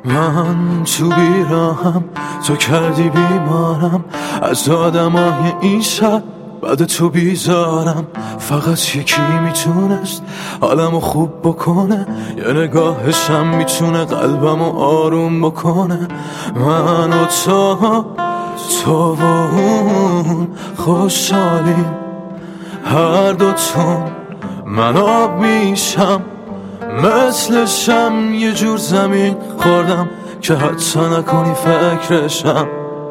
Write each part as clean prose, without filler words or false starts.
من تو بیراهم، تو کردی بیمارم. از آدمای این شب بعد تو بیزارم. فقط یکی میتونست حالمو خوب بکنه، یه نگاهشم میتونه قلبمو آروم بکنه. من و تو و اون خوشحالیم، هر دوتون من آب میشم، مثل شم یه جور زمین خوردم که حتی نکنی فکرشم.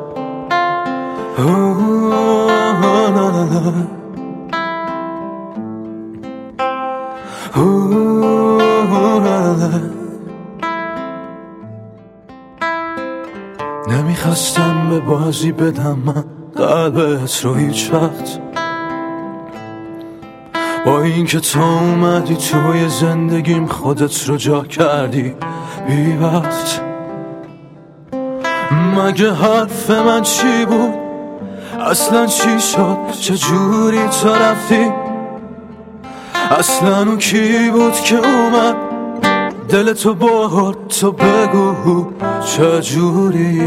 نمیخواستم به بازی بدم من قلبت رو هیچ وقت، با این که تو اومدی توی زندگیم خودت رو جا کردی بی وقت. مگه حرف من چی بود؟ اصلا چی شد؟ چجوری تو رفتی؟ اصلا اون کی بود که اومد دلتو برد؟ تو بگو چجوری؟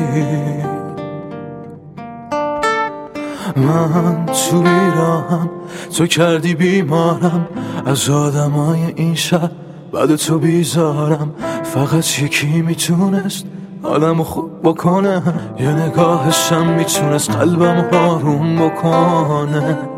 من تو بیراهم، تو کردی بیمارم. از آدمای این شب بعد تو بیزارم. فقط یکی میتونست حالمو خوب بکنه، یه نگاهشم میتونست قلبم آروم بکنه.